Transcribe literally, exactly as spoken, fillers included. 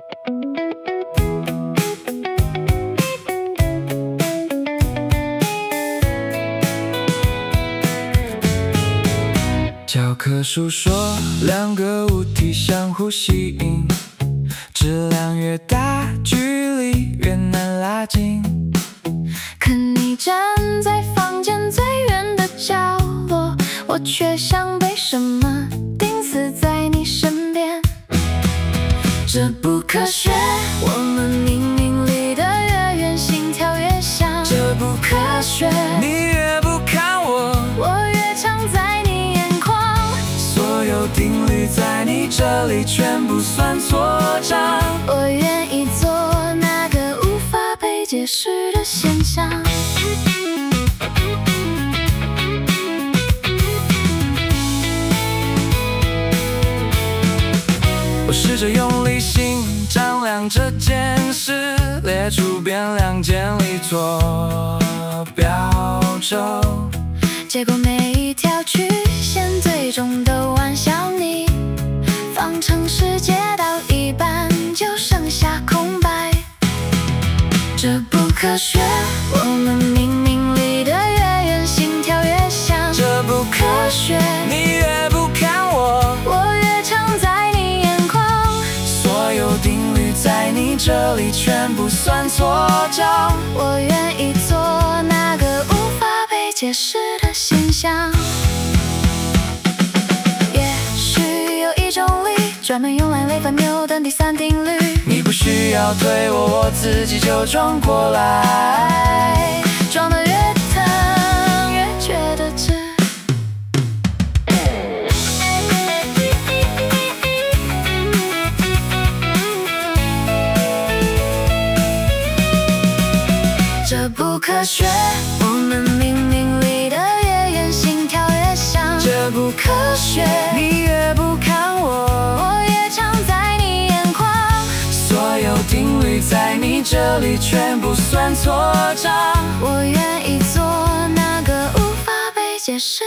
教科书说，两个物体相互吸引，质量越大，距离越难拉近。 可你站在房间最远的角落，我却像被什么钉死在你身边。这不科学，我们明明离得越远，心跳越响。这不科学， 你越不看我， 我越常在你眼眶。 所有定律在你这里全部算错账。 我愿意做那个无法被解释的现象。 我试着用理性丈量这件事，列出变量建立坐标轴， 结果每一条曲线最终都弯向你。方程式解到一半就剩下空白。这不科学，我们明明离得越远，心跳越响。这不科学， 你越不看我， 我越常在你眼眶。 所有定律在你这里全部算错账。 我愿意做那个无法被解释的现象。也许有一种力，专门用来累翻牛顿第三定律。 你不需要推我，我自己就撞过来。 撞得越疼，越觉得值。这不科学，我们明明离得越远，心跳越响。这不科学， 你越不看我， 我越常在你眼眶。 所有定律在你这里全部算错账。 我愿意做那个无法被解释